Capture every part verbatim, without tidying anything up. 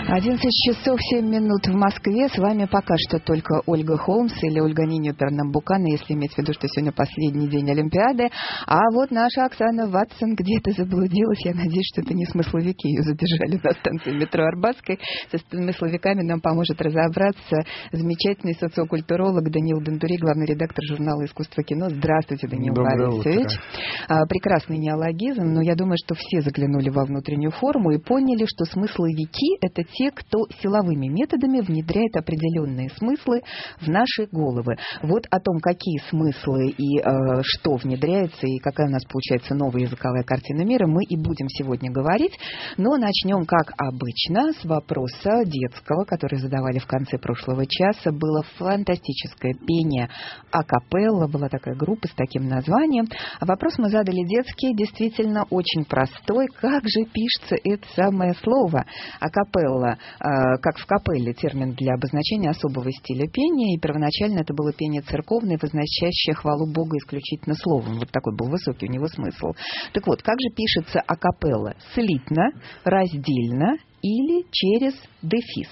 одиннадцать часов семь минут в Москве. С вами пока что только Ольга Холмс или Ольга Ниню Пернамбукана, если иметь в виду, что сегодня последний день Олимпиады. А вот наша Оксана Ватсон где-то заблудилась. Я надеюсь, что это не смысловики ее задержали на станции метро Арбатской. Со смысловиками нам поможет разобраться замечательный социокультуролог Даниил Дендури, главный редактор журнала «Искусство кино». Здравствуйте, Даниил Доброе Борисович. утро. Прекрасный неологизм, но я думаю, что все заглянули во внутреннюю форму и поняли, что смысловики — это те, кто силовыми методами внедряет определенные смыслы в наши головы. Вот о том, какие смыслы и э, что внедряется, и какая у нас получается новая языковая картина мира, мы и будем сегодня говорить. Но начнем, как обычно, с вопроса детского, который задавали в конце прошлого часа. Было фантастическое пение акапелла, была такая группа с таким названием. А вопрос мы задали детский, действительно очень простой. Как же пишется это самое слово акапелла? Как в капелле, термин для обозначения особого стиля пения, и первоначально это было пение церковное, возносящее хвалу Бога исключительно словом. Вот такой был высокий у него смысл. Так вот, как же пишется акапелла? Слитно, раздельно или через дефис?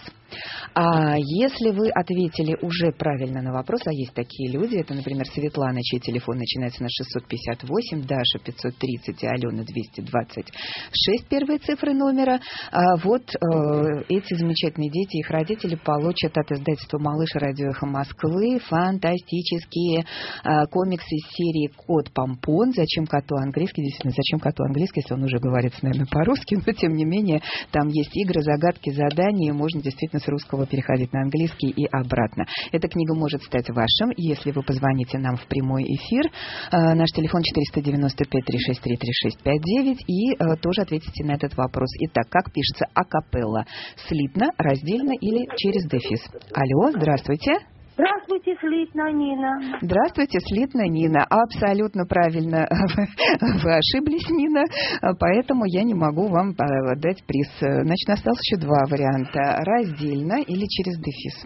А если вы ответили уже правильно на вопрос, а есть такие люди, это, например, Светлана, чей телефон начинается на шестьсот пятьдесят восемь, Даша пятьсот тридцать и Алена двести двадцать шесть, первые цифры номера, а вот э, эти замечательные дети, их родители получат от издательства «Малыш» радио «Эхо Москвы» фантастические э, комиксы из серии «Кот Помпон». Зачем коту английский? Действительно, зачем коту английский, если он уже говорит, наверное, по-русски, но тем не менее, там есть игры, загадки, задания, и можно действительно с русского переходить на английский и обратно. Эта книга может стать вашим, если вы позвоните нам в прямой эфир. Э, наш телефон четыреста девяносто пять триста шестьдесят три тридцать шесть пятьдесят девять, и э, тоже ответите на этот вопрос. Итак, как пишется акапелла? Слитно, раздельно или через дефис? Алло, здравствуйте. Здравствуйте, слитно, Нина. Здравствуйте, слитно, Нина. Абсолютно правильно вы ошиблись, Нина, поэтому я не могу вам дать приз. Значит, осталось еще два варианта. Раздельно или через дефис?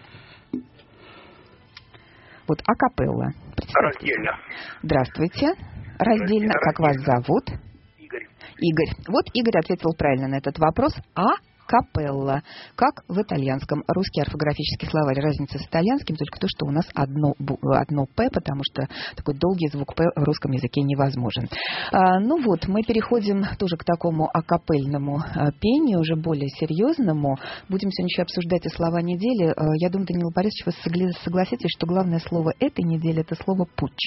Вот акапелла. Раздельно. Здравствуйте. Раздельно. Как вас зовут? Игорь. Игорь. Вот Игорь ответил правильно на этот вопрос. А капелла, как в итальянском. Русский орфографический словарь. Разница с итальянским только то, что у нас одно, одно «п», потому что такой долгий звук «п» в русском языке невозможен. А, ну вот, мы переходим тоже к такому акапельному а, пению, уже более серьезному. Будем сегодня еще обсуждать и слова недели. А, я думаю, Даниил Борисович, вы согласитесь, что главное слово этой недели — это слово «путч».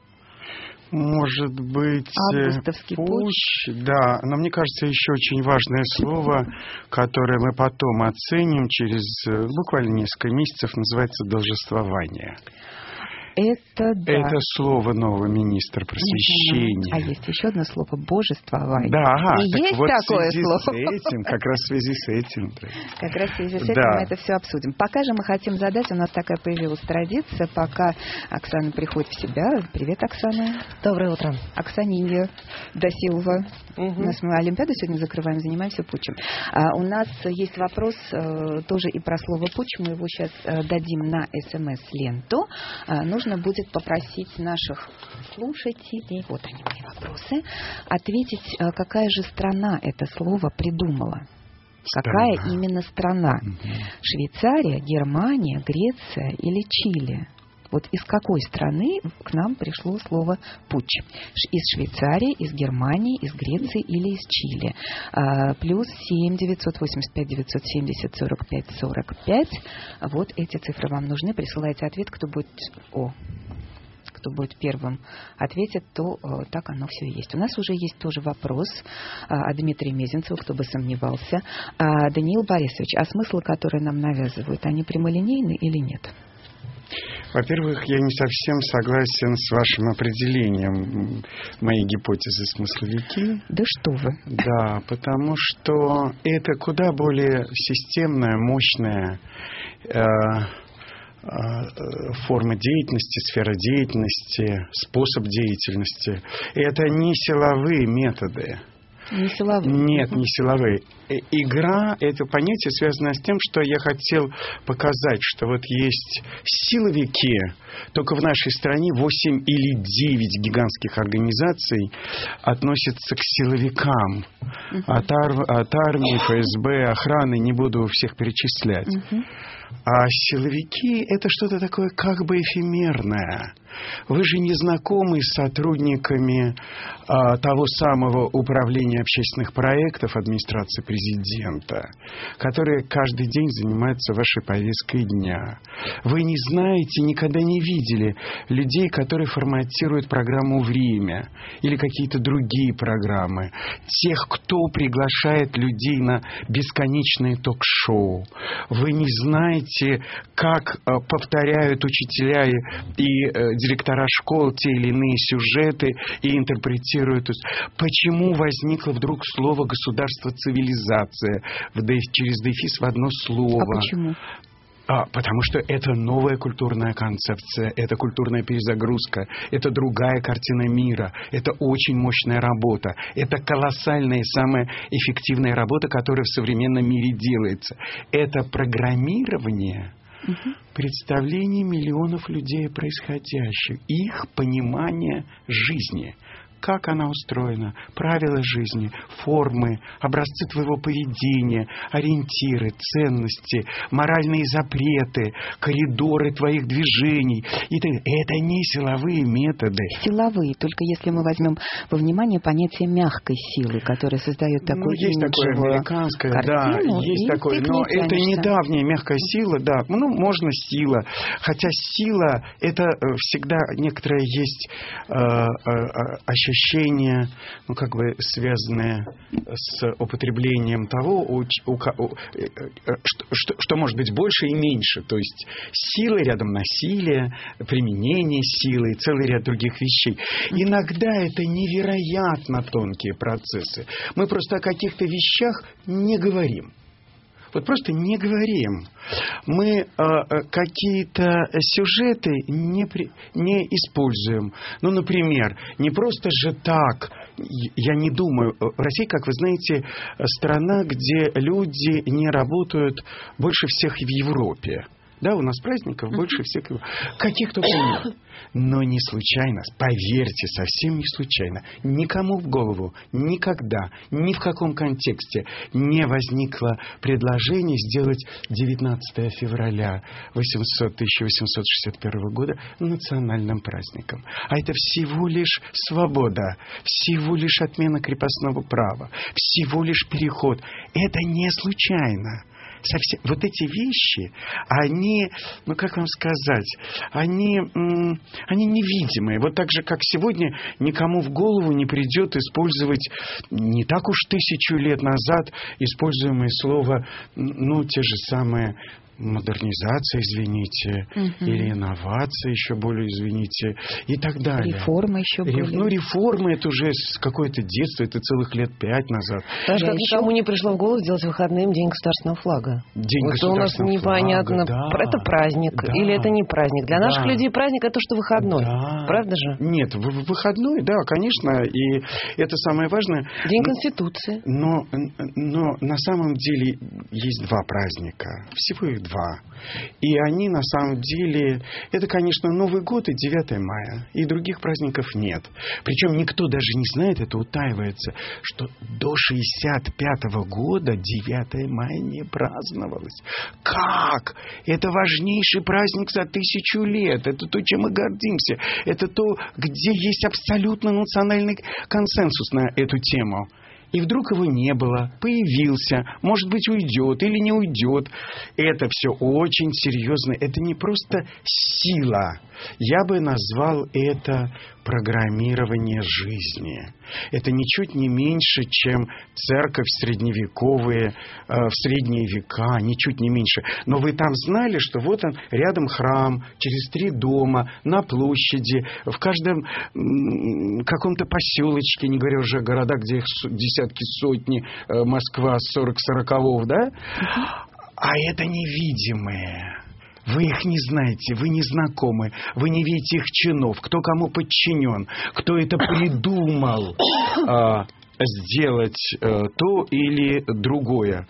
Может быть, августовский путч, да, но мне кажется, еще очень важное слово, которое мы потом оценим через буквально несколько месяцев, называется должествование. Это, да. Это слово нового министра просвещения. А есть еще одно слово — божествование. Да, ага. И так есть вот такое в связи слово. с этим, как раз в связи с этим. Да. Как раз в связи с этим да. мы это все обсудим. Пока же мы хотим задать, у нас такая появилась традиция, пока Оксана приходит в себя. Привет, Оксана. Доброе утро. Оксанинья Досилова. Угу. У нас мы Олимпиаду сегодня закрываем, занимаемся путчем. А, у нас есть вопрос э, тоже и про слово путч. Мы его сейчас э, дадим на СМС-ленту. А, нужно будет попросить наших слушателей, вот они мои вопросы, ответить, э, какая же страна это слово придумала. Какая страна. Именно страна? Угу. Швейцария, Германия, Греция или Чили? Вот из какой страны к нам пришло слово «путч»? Из Швейцарии, из Германии, из Греции или из Чили? А, плюс семь девятьсот восемьдесят пять девятьсот семьдесят сорок пять сорок пять. Вот эти цифры вам нужны. Присылайте ответ, кто будет... О, кто будет первым ответит, то э, так оно все и есть. У нас уже есть тоже вопрос э, о Дмитрии Мезенцеву, кто бы сомневался. А, Даниил Борисович, а смыслы, которые нам навязывают, они прямолинейны или нет? Во-первых, я не совсем согласен с вашим определением моей гипотезы смысловики. Да что вы. Да, потому что это куда более системная, мощная э, э, форма деятельности, сфера деятельности, способ деятельности. Это не силовые методы. Не силовые. Нет, не силовые. Игра — это понятие, связанное с тем, что я хотел показать, что вот есть силовики, только в нашей стране восемь или девять гигантских организаций относятся к силовикам. Uh-huh. От, ар- от армии, эф эс бэ, охраны, не буду всех перечислять. Uh-huh. А силовики — это что-то такое как бы эфемерное. Вы же не знакомы с сотрудниками а, того самого управления общественных проектов администрации президента, которые каждый день занимаются вашей повесткой дня. Вы не знаете, никогда не видели людей, которые форматируют программу «Время» или какие-то другие программы. Тех, кто приглашает людей на бесконечные ток-шоу. Вы не знаете, как а, повторяют учителя и, и а, директора школ те или иные сюжеты и интерпретируют. Почему возникло вдруг слово «государство-цивилизация» в деф, через дефис в одно слово? А почему? А, потому что это новая культурная концепция, это культурная перезагрузка, это другая картина мира, это очень мощная работа, это колоссальная и самая эффективная работа, которая в современном мире делается. Это программирование угу. представление миллионов людей о происходящем, их понимание жизни. Как она устроена, правила жизни, формы, образцы твоего поведения, ориентиры, ценности, моральные запреты, коридоры твоих движений. И так, это не силовые методы. Силовые, только если мы возьмем во внимание понятие мягкой силы, которое создает такую ну, есть такое американское, картину, да, есть такое, но это недавняя мягкая сила, да, ну, можно сила, хотя сила, это всегда некоторое есть э, э, ощущение, ощущения, ну, как бы связанные с употреблением того, у, у, у, что, что, что может быть больше и меньше. То есть сила рядом насилие, применение силы и целый ряд других вещей. Иногда это невероятно тонкие процессы. Мы просто о каких-то вещах не говорим. Вот просто не говорим. Мы э, какие-то сюжеты не, при, не используем. Ну, например, не просто же так. Я не думаю. Россия, как вы знаете, страна, где люди не работают больше всех в Европе. Да, у нас праздников больше всех. Каких только нет. Но не случайно, поверьте, совсем не случайно, никому в голову никогда, ни в каком контексте не возникло предложение сделать девятнадцатое февраля тысяча восемьсот шестьдесят первого года национальным праздником. А это всего лишь свобода, всего лишь отмена крепостного права, всего лишь переход. Это не случайно. Совсем, вот эти вещи, они, ну как вам сказать, они, м, они невидимые. Вот так же, как сегодня никому в голову не придет использовать не так уж тысячу лет назад используемое слово, ну, те же самые модернизация, извините, угу. или инновация, еще более, извините, и так далее. Реформа еще более. Ну, реформы это уже с какое-то детство, это целых лет пять назад. Даже как еще... никому не пришло в голову сделать выходным День государственного флага. День вот государственного у нас непонятно, флага, да. это праздник да. или это не праздник. Для да. наших людей праздник это то, что выходной. Да. Правда же? Нет, выходной, да, конечно, и это самое важное. День Конституции. Но, но на самом деле есть два праздника. Всего их два. И они на самом деле, это, конечно, Новый год и девятое мая. И других праздников нет. Причем никто даже не знает, это утаивается, что до шестьдесят пятого года девятое мая не праздновалось. Как? Это важнейший праздник за тысячу лет. Это то, чем мы гордимся. Это то, где есть абсолютно национальный консенсус на эту тему. И вдруг его не было, появился, может быть, уйдет или не уйдет. Это все очень серьезно. Это не просто сила. Я бы назвал это программирование жизни. Это ничуть не меньше, чем церковь средневековые, э, в средние века, ничуть не меньше. Но вы там знали, что вот он, рядом храм, через три дома, на площади, в каждом м- каком-то поселочке, не говоря уже о городах, где их десятки, сотни, э, Москва, сорок сороковых, да? А это невидимое. Вы их не знаете, вы не знакомы, вы не видите их чинов, кто кому подчинен, кто это придумал. А, сделать э, то или другое.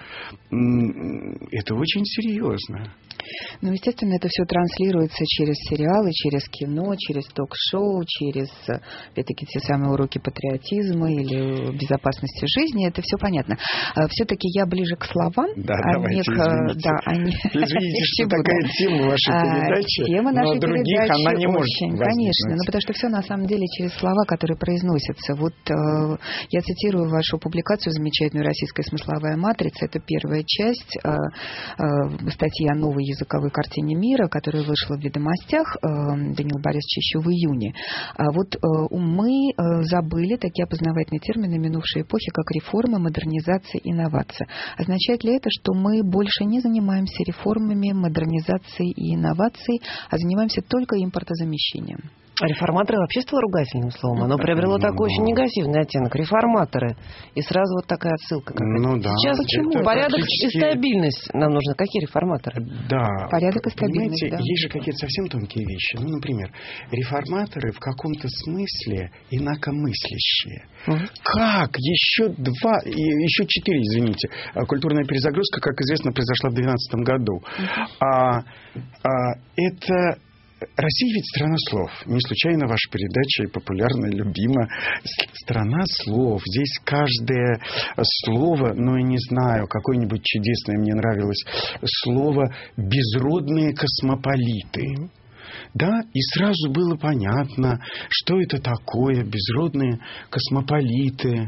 Это очень серьезно. Ну, естественно, это все транслируется через сериалы, через кино, через ток-шоу, через, опять-таки, те самые уроки патриотизма или безопасности жизни. Это все понятно. Все-таки я ближе к словам. Да, а давайте, них, извините. Да, они... извините, что такая тема вашей передачи, тема нашей но других передачи она не может очень, возникнуть. Конечно, ну, потому что все на самом деле через слова, которые произносятся. Вот э, я цитирую вашу публикацию замечательную «Российская смысловая матрица». Это первая часть э, э, статьи о новой языковой картине мира, которая вышла в «Ведомостях» Даниила Борисовича еще в июне. А вот мы забыли такие опознавательные термины минувшей эпохи, как реформа, модернизация, инновация. Означает ли это, что мы больше не занимаемся реформами, модернизацией и инновацией, а занимаемся только импортозамещением? Реформаторы вообще стало ругательным словом. Оно приобрело такой очень негативный оттенок. Реформаторы. И сразу вот такая отсылка. Ну, да. Сейчас почему? Порядок практически... и стабильность нам нужны. Какие реформаторы? Да. Порядок и стабильность, Понимаете, да. есть же какие-то совсем тонкие вещи. Ну, например, реформаторы в каком-то смысле инакомыслящие. Угу. Как? Еще два, еще четыре, извините. Культурная перезагрузка, как известно, произошла в две тысячи двенадцатом году. Угу. А, а, это... Россия ведь страна слов. Не случайно ваша передача и популярная, любима. Страна слов. Здесь каждое слово, ну, я не знаю, какое-нибудь чудесное мне нравилось слово «безродные космополиты». Да, и сразу было понятно, что это такое безродные космополиты.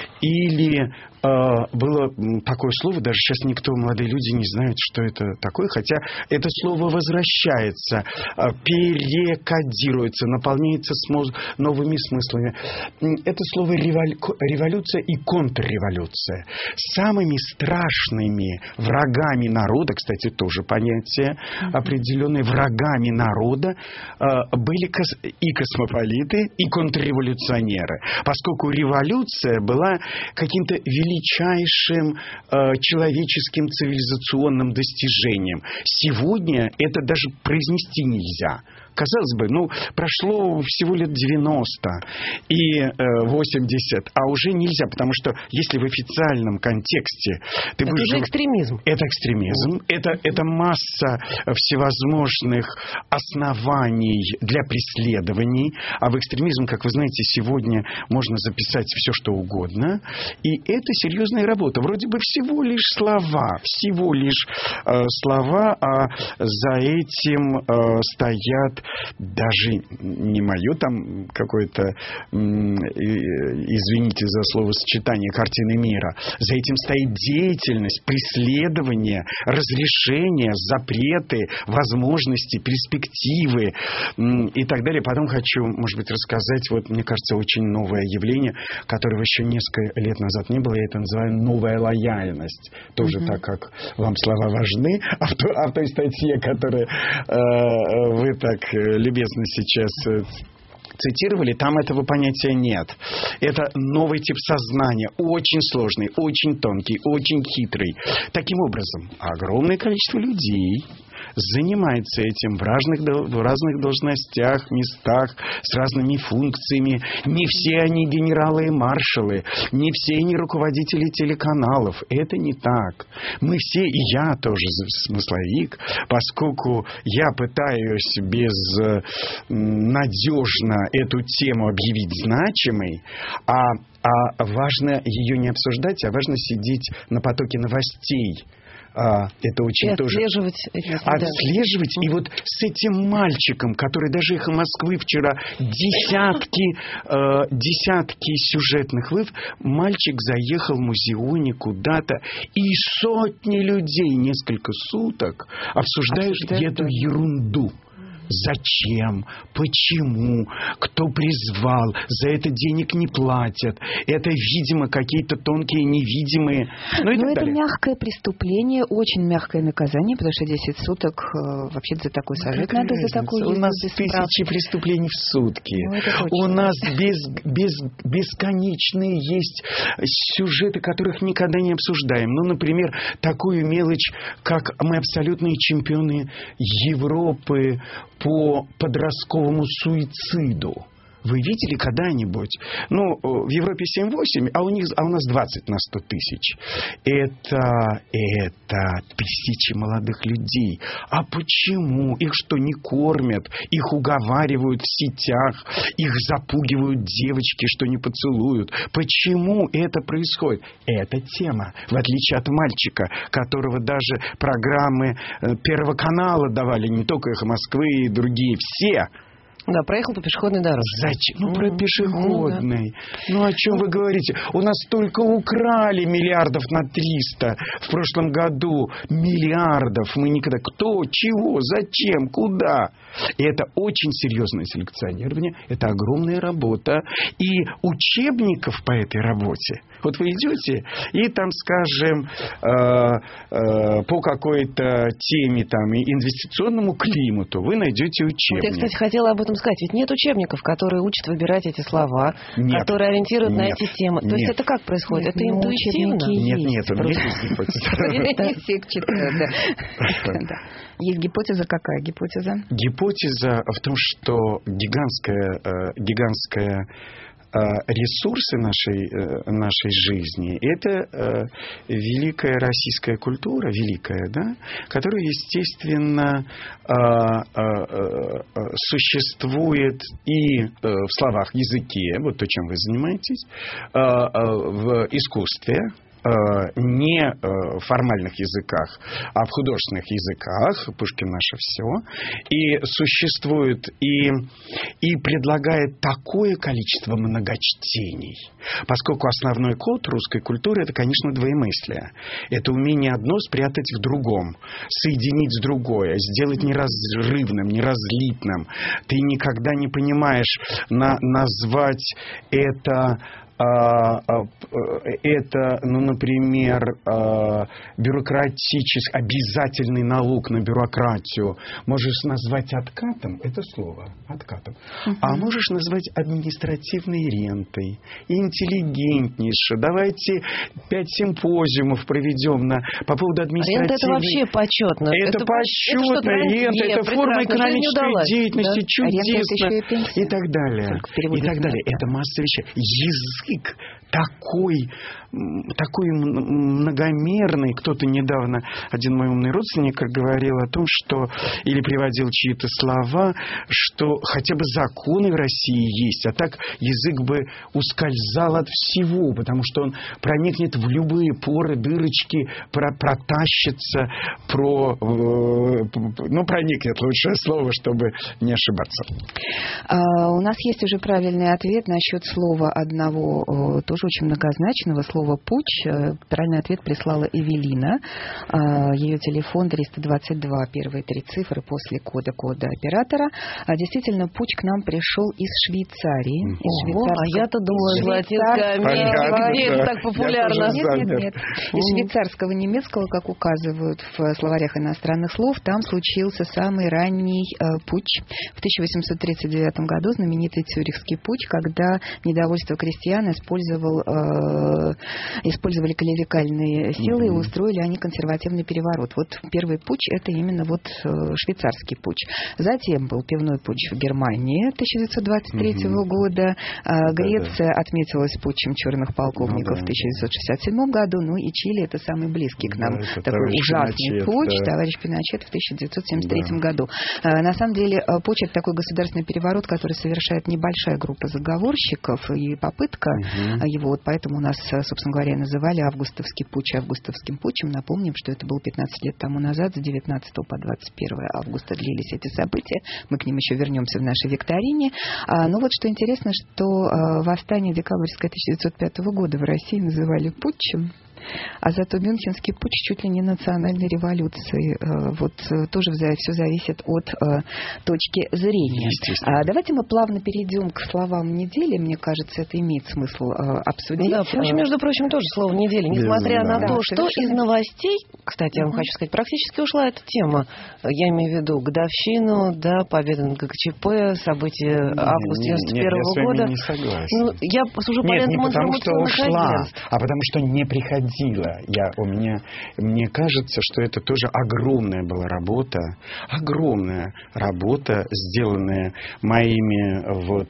Или э, было такое слово, даже сейчас никто, молодые люди, не знают, что это такое, хотя это слово возвращается, э, перекодируется, наполняется смоз... новыми смыслами. Это слово револю... революция и контрреволюция. Самыми страшными врагами народа, кстати, тоже понятие определенное, врагами народа, были и космополиты, и контрреволюционеры. Поскольку революция была каким-то величайшим э, человеческим цивилизационным достижением. Сегодня это даже произнести нельзя. Казалось бы, ну, прошло всего лет девяносто и э, восемьдесят, а уже нельзя, потому что если в официальном контексте... Ты это будешь... же экстремизм. Это экстремизм. Это, это масса всевозможных оснований для преследований. А в экстремизм, как вы знаете, сегодня можно записать все, что угодно. И это серьезная работа. Вроде бы всего лишь слова. Всего лишь э, слова, а за этим э, стоят даже не мое там какое-то, извините за словосочетание, картины мира. За этим стоит деятельность, преследование, разрешение, запреты, возможности, перспективы и так далее. Потом хочу, может быть, рассказать, вот, мне кажется, очень новое явление, которого еще несколько лет назад не было. Я это называю новая лояльность. Тоже mm-hmm. так как вам слова важны. А в, а в той статье, которую э, вы так любезно сейчас цитировали, там этого понятия нет. Это новый тип сознания, очень сложный, очень тонкий, очень хитрый. Таким образом, огромное количество людей занимается этим в разных, в разных должностях, местах, с разными функциями. Не все они генералы и маршалы, не все они руководители телеканалов. Это не так. Мы все, и я тоже смысловик, поскольку я пытаюсь безнадежно эту тему объявить значимой, а, а важно ее не обсуждать, а важно сидеть на потоке новостей. А, это очень и тоже... отслеживать. Эти, отслеживать. Да. И вот с этим мальчиком, который даже «Эхо Москвы» вчера десятки, э, десятки сюжетных выводов, мальчик заехал в Музеоне куда-то, и сотни людей несколько суток обсуждают, обсуждают эту да. ерунду. Зачем? Почему? Кто призвал? За это денег не платят. Это, видимо, какие-то тонкие, невидимые... Ну, и Но так это далее. мягкое преступление, очень мягкое наказание, потому что десять суток э, вообще за такой сажать ну, надо, за такую У нас тысячи прав. преступлений в сутки. Ну, У нас без, без, бесконечные есть сюжеты, которых никогда не обсуждаем. Ну, например, такую мелочь, как мы абсолютные чемпионы Европы по подростковому суициду. Вы видели когда-нибудь? Ну, в Европе семь-восемь, а у них, а у нас двадцать на сто тысяч. Это, это тысячи молодых людей. А почему? Их что, не кормят? Их уговаривают в сетях? Их запугивают девочки, что не поцелуют? Почему это происходит? Это тема. В отличие от мальчика, которого даже программы Первого канала давали, не только «Эхо Москвы» и другие, все. Да, проехал по пешеходной дорожке. Зачем? Ну, про пешеходный. Ну, ну, о чем вы говорите? У нас только украли миллиардов на триста в прошлом году. Миллиардов. Мы никогда... Кто? Чего? Зачем? Куда? И это очень серьезное селекционирование. Это огромная работа. И учебников по этой работе. Вот вы идете, и там, скажем, э, э, по какой-то теме, там, инвестиционному климату, вы найдете учебник. Вот я, кстати, хотела об этом сказать. Ведь нет учебников, которые учат выбирать эти слова, нет, которые ориентируют нет, на эти темы. То нет. есть это как происходит? Нет, это ну, интуитивно? Нет, нет, у меня есть гипотеза. Все читают, да. Есть гипотеза. Какая гипотеза? Гипотеза в том, что гигантская, гигантская ресурсы нашей, нашей жизни — это великая российская культура, великая, да, которая, естественно, существует и в словах, языке, вот то, чем вы занимаетесь, в искусстве, не в формальных языках, а в художественных языках. Пушкин — наше все. И существует и, и предлагает такое количество многочтений. Поскольку основной код русской культуры — это, конечно, двоемыслие. Это умение одно спрятать в другом, соединить с другое, сделать неразрывным, неразлитным. Ты никогда не понимаешь на, назвать это... это, ну, например, бюрократический, обязательный налог на бюрократию. Можешь назвать откатом, это слово, откатом. Uh-huh. А можешь назвать административной рентой, интеллигентнейше. Давайте пять симпозиумов проведем на, по поводу административной... Рента — это вообще почетно. Это, это почетно, это рента, это форма экономической деятельности, да? Чудесно, и так далее. И так далее. Это масса вещей. Язык такой, такой многомерный. Кто-то недавно, один мой умный родственник, говорил о том, что, или приводил чьи-то слова, что хотя бы законы в России есть, а так язык бы ускользал от всего, потому что он проникнет в любые поры, дырочки, про, протащится, про, ну, проникнет, лучшее слово, чтобы не ошибаться. А, у нас есть уже правильный ответ насчет слова одного, тоже очень многозначного, слова «пуч». Правильный ответ прислала Эвелина. Ее телефон триста двадцать два, первые три цифры после кода кода оператора. Действительно, пуч к нам пришел из Швейцарии. Из швейцарского... А я-то думала, из Латинской Америки, где это так популярно. Нет, нет, нет. Из швейцарского немецкого, как указывают в словарях иностранных слов, там случился самый ранний путч в тысяча восемьсот тридцать девятом году, знаменитый Цюрихский путч, когда недовольство крестьян использовал, э, использовали клерикальные силы, mm-hmm. и устроили они консервативный переворот. Вот первый путч — это именно вот э, швейцарский путч. Затем был пивной путч в Германии тысяча девятьсот двадцать третьего mm-hmm. года. Э, Греция да, да. отметилась путчем черных полковников ну, да, в тысяча девятьсот шестьдесят седьмом году. Ну и Чили — это самый близкий к нам да, такой ужасный Пиночет, путч. Да. Товарищ Пиночет в тысяча девятьсот семьдесят третьем да. году. Э, на самом деле путч — это такой государственный переворот, который совершает небольшая группа заговорщиков, и попытка угу. его, вот поэтому у нас, собственно говоря, называли августовский путч августовским путчем. Напомним, что это было пятнадцать лет тому назад, с девятнадцатого по двадцать первое августа длились эти события. Мы к ним еще вернемся в нашей викторине. А, но вот что интересно, что а, восстание декабрьское тысяча девятьсот пятого года в России называли путчем. А зато Мюнхенский путч чуть ли не национальной революцией. Вот тоже все зависит от точки зрения. Давайте мы плавно перейдем к словам недели. Мне кажется, это имеет смысл обсудить. Да, впрочем, между прочим, тоже слово недели. Несмотря да, на да, то, что из новостей Кстати, я вам хочу сказать, практически ушла эта тема. Я имею в виду годовщину, да, победы на ГКЧП, события августа девяносто первого года. Нет, я с вами не согласен. Ну, я сужу по Нет, лентам не потому что ушла, агентств. а потому что не приходила. Я, у меня, мне кажется, что это тоже огромная была работа, огромная работа, сделанная моими вот...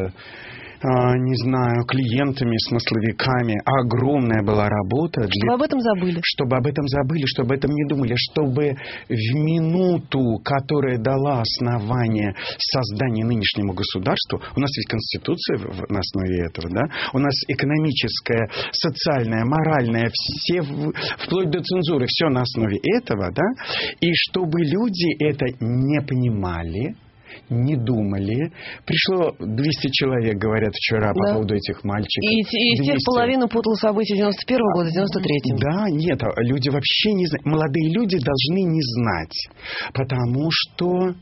не знаю, клиентами, смысловиками. Огромная была работа. Для... Чтобы об этом забыли. Чтобы об этом забыли, чтобы об этом не думали. Чтобы в минуту, которая дала основание созданию нынешнему государству, у нас есть Конституция на основе этого, да? У нас экономическая, социальная, моральная, все, вплоть до цензуры, все на основе этого, да? И чтобы люди это не понимали, не думали. Пришло двести человек, говорят, вчера, да, по поводу этих мальчиков. И, и из тех половину путала события девяносто первого года, девяносто третьего. Да, нет, люди вообще не знают. Молодые люди должны не знать. Потому что...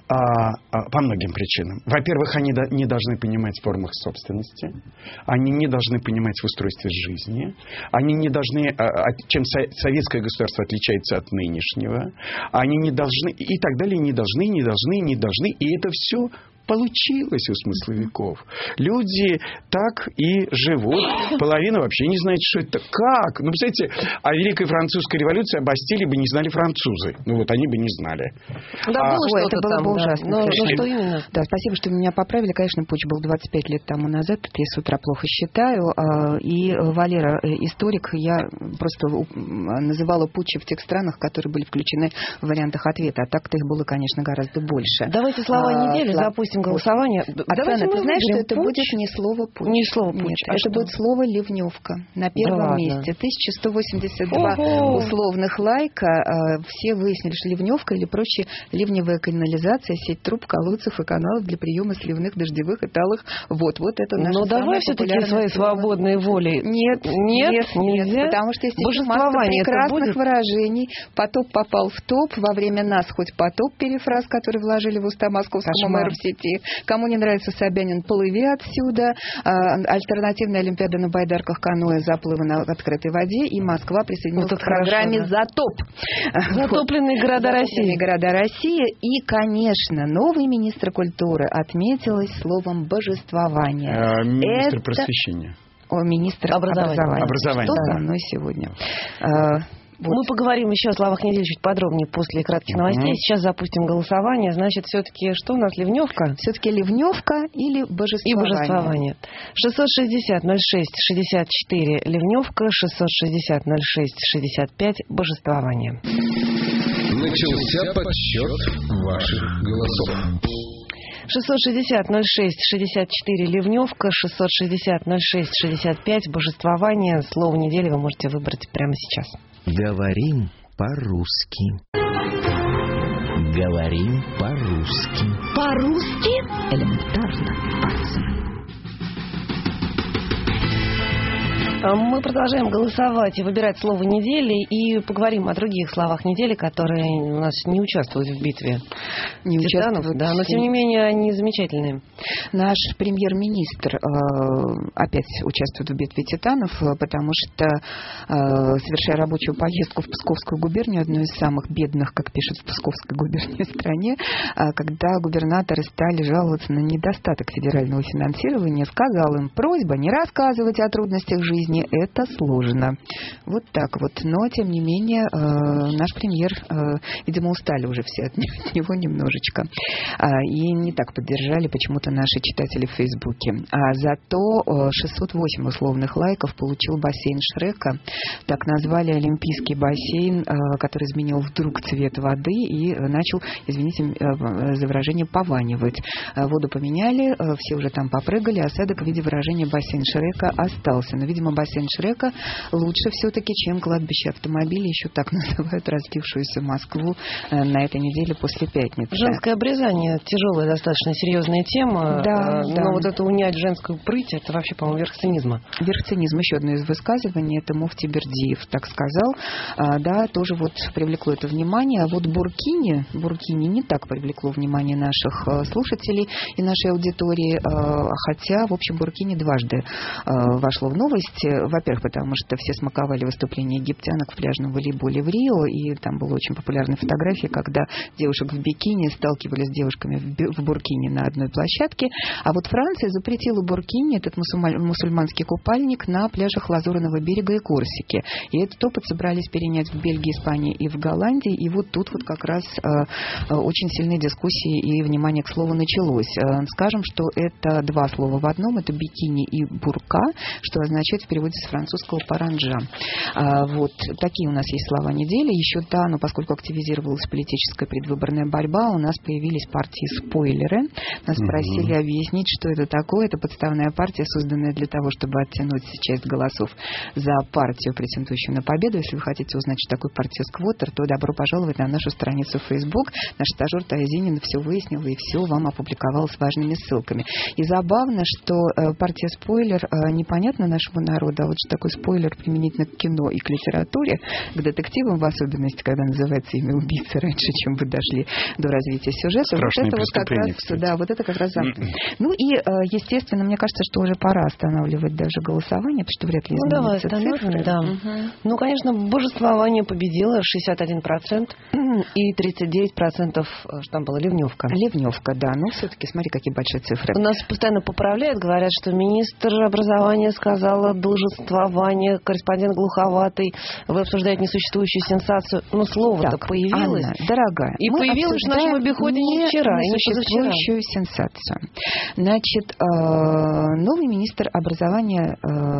А, а, по многим причинам. Во-первых, они до, не должны понимать в формах собственности. Они не должны понимать в устройстве жизни. Они не должны... А, а, чем со, советское государство отличается от нынешнего. Они не должны... И так далее. Не должны, не должны, не должны. И это все... получилось у смысловиков. Люди так и живут. Половина вообще не знает, что это. Как? Ну, представляете, о Великой Французской революции, о Бастилии бы не знали французы. Ну, вот они бы не знали. Да, а, было ой, это было там, бы да. ужасно. Но, но что именно? Да, спасибо, что меня поправили. Конечно, путч был двадцать пять лет тому назад. Это я с утра плохо считаю. И Валера, историк, я просто называла путчи в тех странах, которые были включены в вариантах ответа. А так-то их было, конечно, гораздо больше. Давайте слова а, недели, слов... запустим голосование. Оксана, ты знаешь, что это путь? Будет не слово путь. Не слово путь. Нет, а это что? будет слово ливневка. На первом да месте. тысяча сто восемьдесят два Ого! условных лайка. Все выяснили, что ливневка или проще ливневая канализация, сеть труб, колодцев и каналов для приема сливных, дождевых и талых. Вот, вот это наше. Но давай все-таки своей свободной волей. Нет, нет, нет, нельзя. Нет, потому что есть еще масса прекрасных выражений. Потоп попал в топ. Во время нас хоть потоп, перефраз, который вложили в уста московскому мэру в сети. Кому не нравится Собянин, плыви отсюда. А, альтернативная олимпиада на байдарках, каноэ, заплывы на открытой воде. И Москва присоединилась вот к программе хорошо, да. «Затоп». Затопленные города России. города России. И, конечно, новый министр культуры отметилась словом «божествование». А, министр Это... просвещения. О, министр образования. образования. образования. Что да. со мной сегодня? А, Вот. Мы поговорим еще о словах недели чуть подробнее после кратких новостей. Mm-hmm. Сейчас запустим голосование. Значит, все-таки что у нас, ливневка? Все-таки ливневка или божествование? И божествование. шестьсот шестьдесят ноль шесть шестьдесят четыре ливневка, шестьсот шестьдесят ноль шесть шестьдесят пять божествование. Начался подсчет ваших голосов. шестьсот шестьдесят ноль шесть шестьдесят четыре ливневка, шестьсот шестьдесят ноль шесть шестьдесят пять божествование. Слово недели вы можете выбрать прямо сейчас. Говорим по-русски. Говорим по-русски. По-русски? Элементарно, пацан. Мы продолжаем голосовать и выбирать слово недели и поговорим о других словах недели, которые у нас не участвуют в битве не титанов, участвуют, да, но тем не менее они замечательные. Наш премьер-министр э, опять участвует в битве титанов, потому что, э, совершая рабочую поездку в Псковскую губернию, одну из самых бедных, как пишут в Псковской губернии, стране, э, когда губернаторы стали жаловаться на недостаток федерального финансирования, сказал им: просьба не рассказывать о трудностях жизни, это сложно. Вот так вот. Но, тем не менее, э, наш премьер, э, видимо, устали уже все от него немножечко. А, и не так поддержали почему-то наши читатели в Фейсбуке. А зато шестьсот восемь условных лайков получил бассейн Шрека. Так назвали олимпийский бассейн, э, который изменил вдруг цвет воды и начал, извините э, за выражение, пованивать. Воду поменяли, э, все уже там попрыгали, осадок в виде выражения бассейн Шрека остался. Но, видимо, бассейн Шрека лучше все-таки, чем кладбище автомобилей, еще так называют разлившуюся Москву на этой неделе после пятницы. Женское обрезание — тяжелая, достаточно серьезная тема. Да, но да. вот это унять женскую прыть — это вообще, по-моему, верх цинизма. Верх цинизма. Еще одно из высказываний, это Муфти Бердиев так сказал. А, да, тоже вот привлекло это внимание. А вот Буркини, Буркини не так привлекло внимание наших слушателей и нашей аудитории, а, хотя, в общем, Буркини дважды а, вошло в новости. во-первых, потому что все смаковали выступления египтянок в пляжном волейболе в Рио, и там была очень популярная фотография, когда девушек в бикини сталкивались с девушками в буркине на одной площадке. А вот Франция запретила буркини, этот мусульманский купальник, на пляжах Лазурного берега и Корсики. И этот опыт собрались перенять в Бельгии, Испании и в Голландии. И вот тут вот как раз э, очень сильные дискуссии и внимание к слову началось. Э, скажем, что это два слова в одном. Это бикини и бурка, что означает в переводе с французского паранджа. А, вот такие у нас есть слова недели. Еще да, но поскольку активизировалась политическая предвыборная борьба, у нас появились партии-спойлеры. Нас mm-hmm. просили объяснить, что это такое. Это подставная партия, созданная для того, чтобы оттянуть часть голосов за партию, претендующую на победу. Если вы хотите узнать, что такое партия Сквотер, то добро пожаловать на нашу страницу в Facebook. Наш стажер Тая Зинина все выяснила и все вам опубликовал с важными ссылками. И забавно, что э, партия спойлер э, непонятна нашему народу, а вот что такое спойлер применительно к кино и к литературе, к детективам в особенности, когда называется имя убийцы раньше, чем вы дошли до развития сюжета. Страшные вот это вот как раз, да, вот это как раз завтра. Ну и, э, естественно, мне кажется, что уже пора останавливать даже голосование, потому что вряд ли изменятся ну, давай, цифры. Да. Угу. Ну, конечно, божествование победило шестьдесят один процент и тридцать девять процентов, что там была ливневка. Ливневка, да. Ну, все-таки смотри, какие большие цифры. У нас постоянно поправляют, говорят, что министр образования сказала долженствование, корреспондент глуховатый. Вы обсуждаете несуществующую сенсацию. Ну, слово-то так, появилось. Анна, дорогая, и появилось в нашем обиходе не вчера, не несуществующую сенсацию. Значит, новый министр образования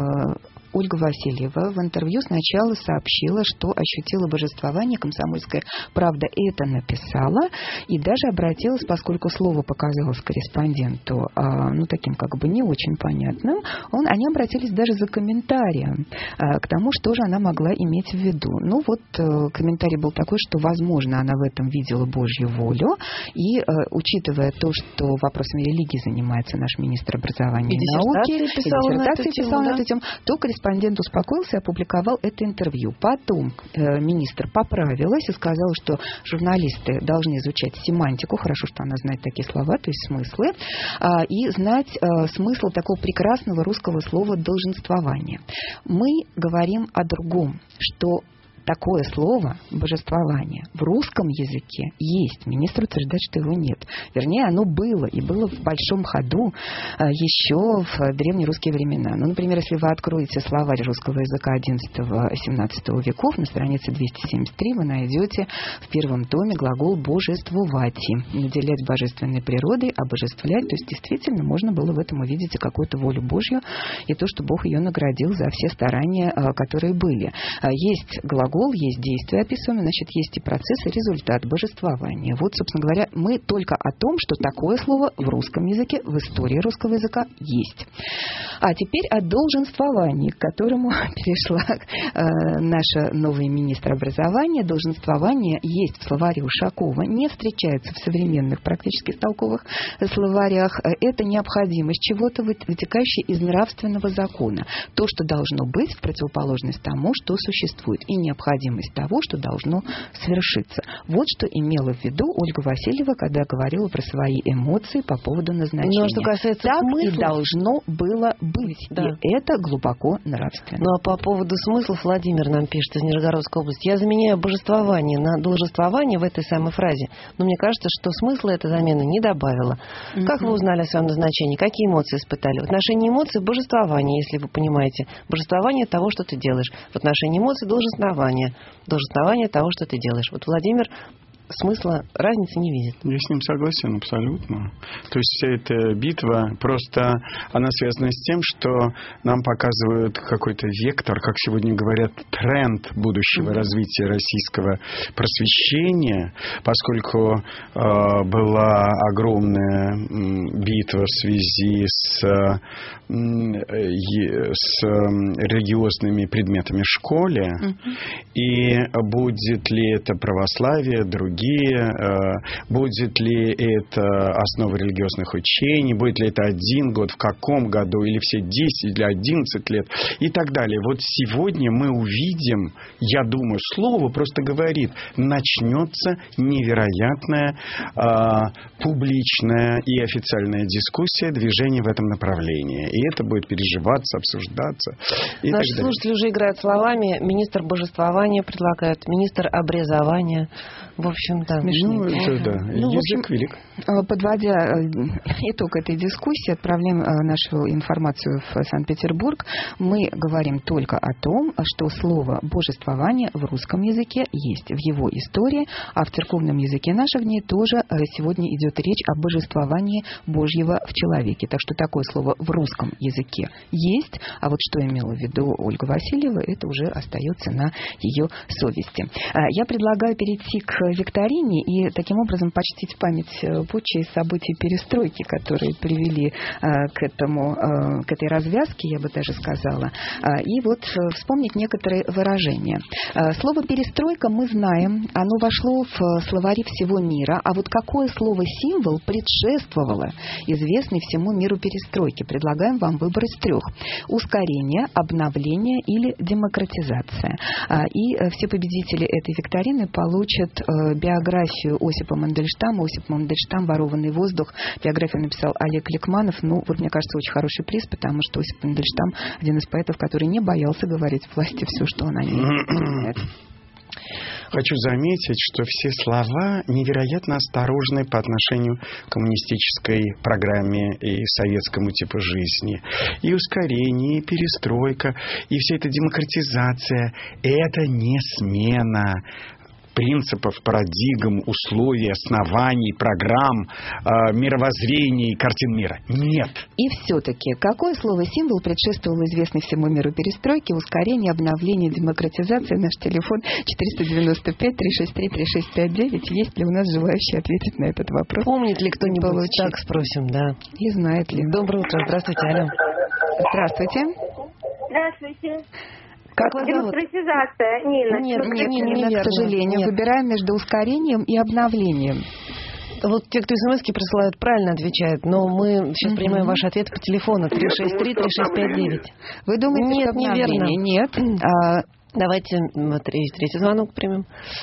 Ольга Васильева в интервью сначала сообщила, что ощутила божествование. «Комсомольская правда» это написала и даже обратилась, поскольку слово показалось корреспонденту а, ну, таким как бы не очень понятным, он, они обратились даже за комментарием а, к тому, что же она могла иметь в виду. Ну вот а, комментарий был такой, что, возможно, она в этом видела Божью волю, и, а, учитывая то, что вопросами религии занимается наш министр образования и, и науки, писала и диссертации писала на эту тему, то корреспондент успокоился и опубликовал это интервью. Потом э, министр поправилась и сказала, что журналисты должны изучать семантику, хорошо, что она знает такие слова, то есть смыслы, э, и знать э, смысл такого прекрасного русского слова «долженствование». Мы говорим о другом, что такое слово «божествование» в русском языке есть. Министр утверждает, что его нет. Вернее, оно было, и было в большом ходу еще в древнерусские времена. Ну, например, если вы откроете словарь русского языка одиннадцатого-семнадцатого веков, на странице двести семьдесят три вы найдете в первом томе глагол «божествовать», наделять божественной природой, обожествлять. То есть, действительно, можно было в этом увидеть и какую-то волю Божью, и то, что Бог ее наградил за все старания, которые были. Есть глагол, есть действие описываемое, значит, есть и процесс, и результат божествования. Вот, собственно говоря, мы только о том, что такое слово в русском языке, в истории русского языка есть. А теперь о долженствовании, к которому перешла э, наша новая министр образования. Долженствование есть в словаре Ушакова, не встречается в современных практически толковых словарях. Это необходимость чего-то, вытекающее из нравственного закона. То, что должно быть в противоположность тому, что существует. И необходимость необходимость того, что должно свершиться. Вот что имела в виду Ольга Васильева, когда говорила про свои эмоции по поводу назначения. Но что касается так смыслов, и должно было быть. Да. И это глубоко нравственно. Ну а по поводу смыслов Владимир нам пишет из Нижегородской области. Я заменяю божествование на должествование в этой самой фразе. Но мне кажется, что смысла эта замена не добавила. Mm-hmm. Как вы узнали о своем назначении? Какие эмоции испытали? В отношении эмоций божествование, если вы понимаете. Божествование того, что ты делаешь. В отношении эмоций должествование. Должествование того, что ты делаешь. Вот Владимир смысла, разницы не видит. Я с ним согласен абсолютно. То есть вся эта битва, просто она связана с тем, что нам показывают какой-то вектор, как сегодня говорят, тренд будущего mm-hmm. развития российского просвещения, поскольку э, была огромная м, битва в связи с, м, е, с религиозными предметами в школе, mm-hmm. и будет ли это православие, другие другие, будет ли это основа религиозных учений, будет ли это один год, в каком году, или все десять или одиннадцать лет и так далее. Вот сегодня мы увидим, я думаю, слово просто говорит, начнется невероятная э, публичная и официальная дискуссия, движение в этом направлении. И это будет переживаться, обсуждаться. И Наши слушатели уже играют словами. Министр божествования предлагают, министр образования. В общем-то, ну, это, да. Ну, язык в общем, велик. Подводя итог этой дискуссии, отправляем нашу информацию в Санкт-Петербург. Мы говорим только о том, что слово «божествование» в русском языке есть в его истории, а в церковном языке наших дней тоже сегодня идет речь о божествовании Божьего в человеке. Так что такое слово в русском языке есть, а вот что имела в виду Ольга Васильева, это уже остается на ее совести. Я предлагаю перейти к викторине и таким образом почтить память Бучи и событий перестройки, которые привели к этому, к этой развязке, я бы даже сказала, и вот вспомнить некоторые выражения. Слово «перестройка» мы знаем, оно вошло в словари всего мира, а вот какое слово-символ предшествовало известной всему миру перестройке? Предлагаем вам выбор из трех. Ускорение, обновление или демократизация. И все победители этой викторины получат биографию Осипа Мандельштама. Осип Мандельштам «Ворованный воздух». Биографию написал Олег Ликманов. Ну, вот мне кажется, очень хороший приз, потому что Осип Мандельштам один из поэтов, который не боялся говорить власти все, что он о ней знает. Хочу заметить, что все слова невероятно осторожны по отношению к коммунистической программе и советскому типу жизни. И ускорение, и перестройка, и вся эта демократизация – это не смена принципов, парадигм, условий, оснований, программ, э, мировоззрений, картин мира. Нет. И все-таки, какое слово-символ предшествовало известной всему миру перестройке, ускорение, обновление, демократизация? Наш телефон четыреста девяносто пять триста шестьдесят три триста шестьдесят пять девять. Есть ли у нас желающие ответить на этот вопрос? Помнит ли кто-нибудь? Так спросим, да. И знает ли. Доброе утро. Здравствуйте, алло. Здравствуйте. Здравствуйте. Как вас зовут? Демократизация, Нина. Нет, Нет, не, Нина, к сожалению. Нет. Выбираем между ускорением и обновлением. Вот те, кто смс-ки присылают, правильно отвечают, но мы сейчас mm-hmm. принимаем ваши ответы по телефону три шесть три три шесть пять девять. Вы думаете, нет, что неверно. Нет. А... Давайте третий звонок примем.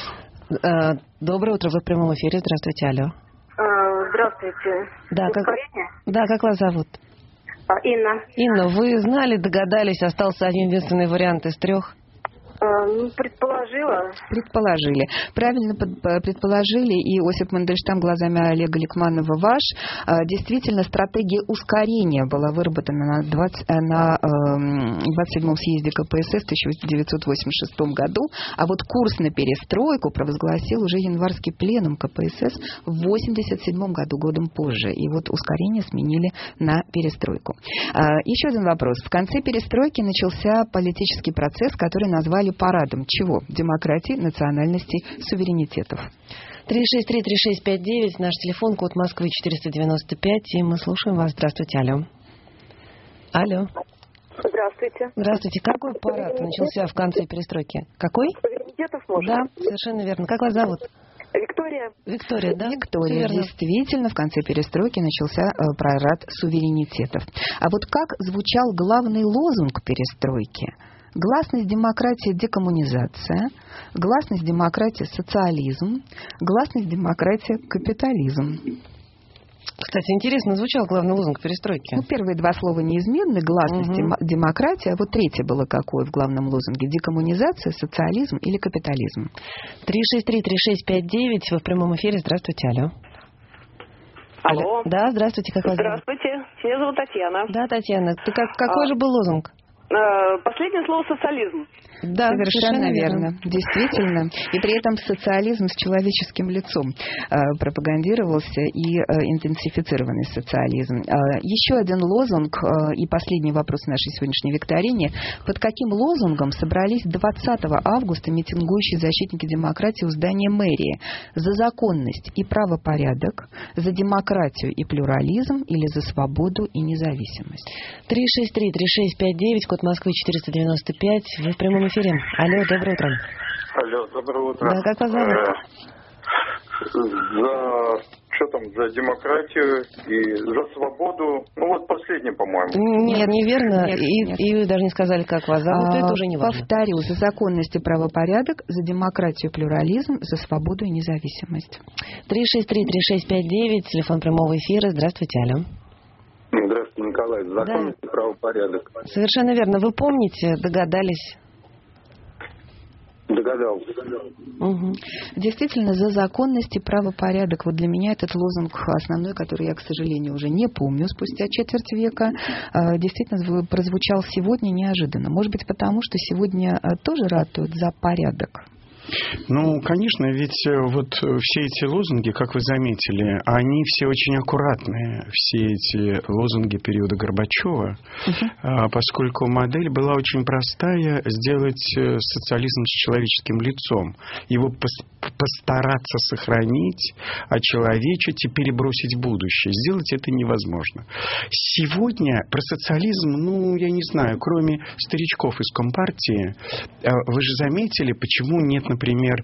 А, доброе утро, вы в прямом эфире. Здравствуйте, алло. А, здравствуйте. Да, как... да, как вас зовут? Инна. Инна, вы знали, догадались, остался один единственный вариант из трех? Ну, предположила. Предположили. Правильно предположили, и Осип Мандельштам глазами Олега Ликманова ваш. Действительно, стратегия ускорения была выработана на, двадцать, на двадцать седьмом съезде ка пэ эс эс в тысяча девятьсот восемьдесят шестом году, а вот курс на перестройку провозгласил уже январский пленум ка пэ эс эс в восемьдесят седьмом году, годом позже. И вот ускорение сменили на перестройку. Еще один вопрос. В конце перестройки начался политический процесс, который назвали парадом чего? Демократии, национальностей, суверенитетов. три шесть три три шесть пять девять, наш телефон, код Москвы четыреста девяносто пять, и мы слушаем вас. Здравствуйте, алло. Алло. Здравствуйте. Здравствуйте. Какой парад начался в конце перестройки? Какой? Суверенитетов, может? Да, совершенно верно. Как вас зовут? Виктория. Виктория, да? Виктория, действительно, в конце перестройки начался э, парад суверенитетов. А вот как звучал главный лозунг перестройки? Гласность демократии – декоммунизация, гласность демократии – социализм, гласность демократии – капитализм. Кстати, интересно звучал главный лозунг перестройки. Ну, первые два слова неизменны, гласность, угу. демократия, а вот третье было какое в главном лозунге? Декоммунизация, социализм или капитализм? три шесть три три шесть пять девять, вы в прямом эфире. Здравствуйте, алло. Алло. Да, здравствуйте, как вас зовут? Здравствуйте, меня зовут Татьяна. Да, Татьяна. Ты как, какой а... же был лозунг? Последнее слово «социализм». Да, совершенно верно. верно. Действительно. И при этом социализм с человеческим лицом э, пропагандировался и э, интенсифицированный социализм. Э, еще один лозунг э, и последний вопрос в нашей сегодняшней викторине. Под каким лозунгом собрались двадцатого августа митингующие защитники демократии у здания мэрии? За законность и правопорядок, за демократию и плюрализм или за свободу и независимость? три шесть три три шесть пять девять, код Москвы четыреста девяносто пять. Вы в прямом эфире. Алло, доброе утро. Алло, доброе утро. Да, как вас зовут? за, что там, за демократию и за свободу. Ну, вот последний, по-моему. Нет, неверно. Нет, и, нет. и вы даже не сказали, как вас зовут, А, это уже не важно. Повторю, за законность и правопорядок, за демократию и плюрализм, за свободу и независимость. три шесть три три шесть пять девять, телефон прямого эфира. Здравствуйте, алло. Здравствуйте, Николай. Законность и правопорядок. Совершенно верно. Вы помните, догадались? Догадался. Угу. Действительно, за законность и правопорядок. Вот для меня этот лозунг основной, который я, к сожалению, уже не помню спустя четверть века, действительно прозвучал сегодня неожиданно. Может быть, потому что сегодня тоже ратуют за порядок? Ну, конечно, ведь вот все эти лозунги, как вы заметили, они все очень аккуратные, все эти лозунги периода Горбачева, uh-huh. поскольку модель была очень простая — сделать социализм с человеческим лицом, его постараться сохранить, очеловечить и перебросить в будущее. Сделать это невозможно. Сегодня про социализм, ну, я не знаю, кроме старичков из Компартии, вы же заметили, почему нет, например,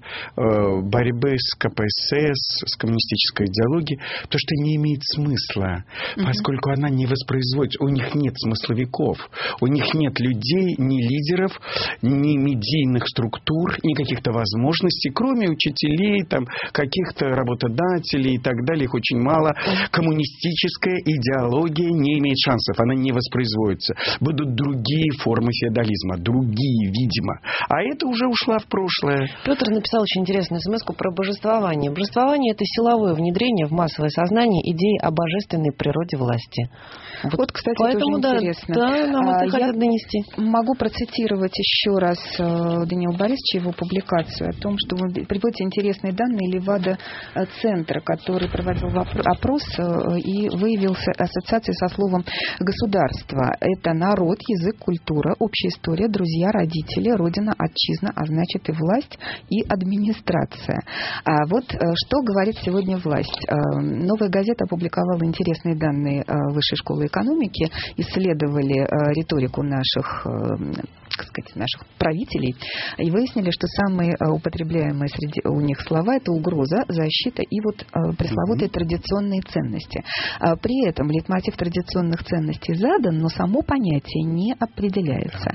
борьбы с ка пэ эс эс, с коммунистической идеологией, то, что не имеет смысла, mm-hmm. поскольку она не воспроизводится. У них нет смысловиков, у них нет людей, ни лидеров, ни медийных структур, ни каких-то возможностей, кроме учителей, там, каких-то работодателей и так далее. Их очень мало. Коммунистическая идеология не имеет шансов, она не воспроизводится. Будут другие формы феодализма, другие, видимо. А это уже ушла в прошлое. Петр написал очень интересную смс-ку про божествование. Божествование — это силовое внедрение в массовое сознание идеи о божественной природе власти. Вот, вот кстати, поэтому, тоже да, интересно. Да, нам а, это хотят донести. Могу процитировать еще раз э, Даниила Борисовича, его публикацию о том, что вы приводите интересные данные Левада-центра, который проводил опрос э, и выявил ассоциации со словом «государство». Это народ, язык, культура, общая история, друзья, родители, родина, отчизна, а значит и власть, и администрация. А вот что говорит сегодня власть. Новая газета опубликовала интересные данные Высшей школы экономики, исследовали риторику наших, так сказать, наших правителей и выяснили, что самые употребляемые среди у них слова — это угроза, защита и вот пресловутые традиционные ценности. При этом лейтмотив традиционных ценностей задан, но само понятие не определяется.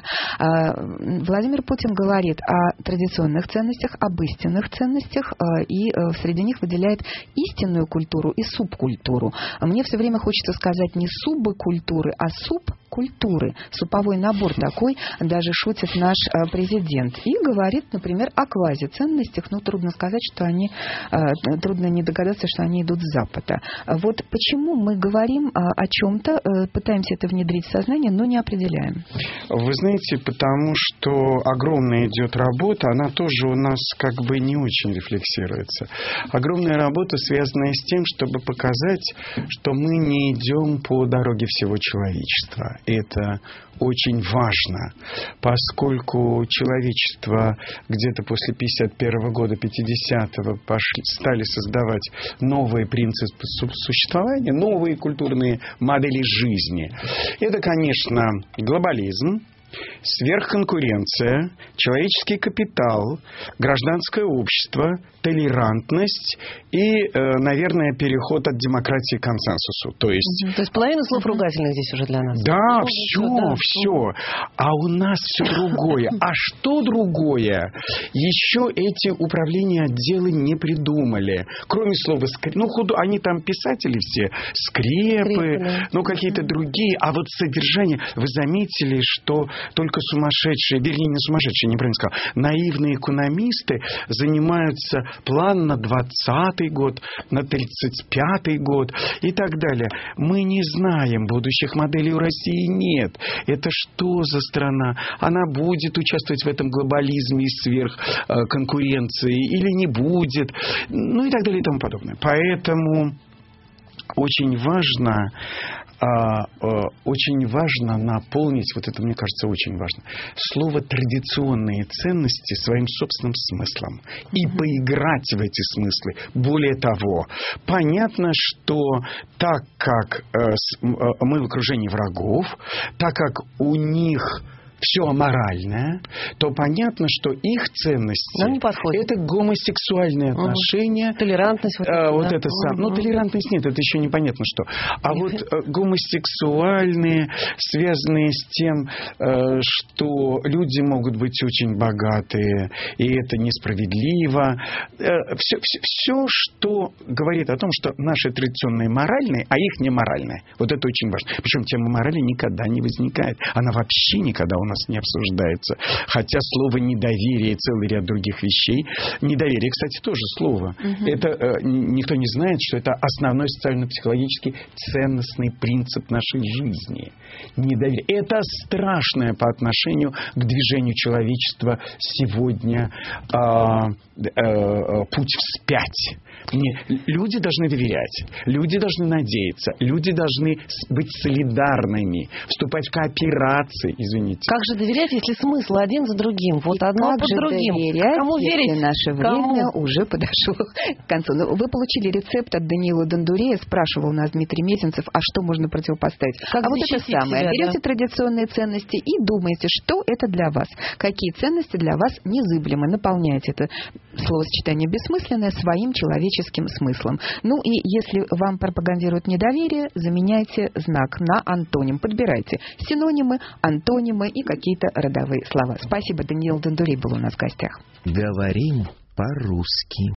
Владимир Путин говорит о традиционных ценностях, об истинных ценностях и среди них выделяет истинную культуру и субкультуру. Мне все время хочется сказать не субкультуры, а субкультуры. Суповой набор такой, даже шутит наш президент. И говорит, например, о квазиценностях. Ну, трудно сказать, что они, трудно не догадаться, что они идут с Запада. Вот почему мы говорим о чем-то, пытаемся это внедрить в сознание, но не определяем? Вы знаете, потому что огромная идет работа, она тоже у нас как бы не очень рефлексируется. Огромная работа, связанная с тем, чтобы показать, что мы не идем по дороге всего человечества. Это очень важно, поскольку человечество где-то после пятьдесят первого года, пятидесятого пошли, стали создавать новые принципы существования, новые культурные модели жизни. Это, конечно, глобализм, сверхконкуренция, человеческий капитал, гражданское общество, толерантность и, э, наверное, переход от демократии к консенсусу. То есть, То есть половина слов ругательных здесь уже для нас. Да, ну, все, да, все. А у нас все другое. А что другое? Еще эти управления отделы не придумали. Кроме слова скреп. Ну, худу, они там писатели все. Скрепы, Скрепы. ну, какие-то другие. А вот содержание. Вы заметили, что только сумасшедшие, вернее, не сумасшедшие, неправильно сказал, наивные экономисты занимаются план на двадцатый год, на тридцать пятый год и так далее. Мы не знаем, будущих моделей у России нет. Это что за страна? Она будет участвовать в этом глобализме и сверхконкуренции или не будет? Ну и так далее и тому подобное. Поэтому очень важно очень важно наполнить, вот это, мне кажется, очень важно, слово «традиционные ценности» своим собственным смыслом и поиграть в эти смыслы. Более того, понятно, что так как мы в окружении врагов, так как у них все аморальное, то понятно, что их ценности нам не подходит. Это гомосексуальные угу. отношения. Толерантность. Вот, а, вот да. это сам. Угу. Ну, толерантность нет, это еще непонятно что. А вот гомосексуальные, связанные с тем, что люди могут быть очень богатые, и это несправедливо. Все, все, все, что говорит о том, что наши традиционные моральные, а их не моральные. Вот это очень важно. Причем тема морали никогда не возникает. Она вообще никогда у нас не обсуждается. Хотя слово недоверие и целый ряд других вещей. Недоверие, кстати, тоже слово. Угу. Это э, никто не знает, что это основной социально-психологический ценностный принцип нашей жизни. Недоверие. Это страшное по отношению к движению человечества сегодня э, э, путь вспять. Не, люди должны доверять, люди должны надеяться, люди должны быть солидарными, вступать в кооперации, извините. Как же доверять, если смысл один за другим? Вот одно как под же другим. Доверять, Кому верить? Наше Кому? время уже подошло к концу. Ну, вы получили рецепт от Даниила Дондурея. Спрашивал нас Дмитрий Мезенцев, а что можно противопоставить? Как а вот это самое. Себя, Берете да? традиционные ценности и думаете, что это для вас. Какие ценности для вас незыблемы. Наполняйте это словосочетание бессмысленное своим человеческим смыслом. Ну и если вам пропагандируют недоверие, заменяйте знак на антоним. Подбирайте синонимы, антонимы и какие-то родовые слова. Спасибо. Даниил Дондурей был у нас в гостях. Говорим по-русски.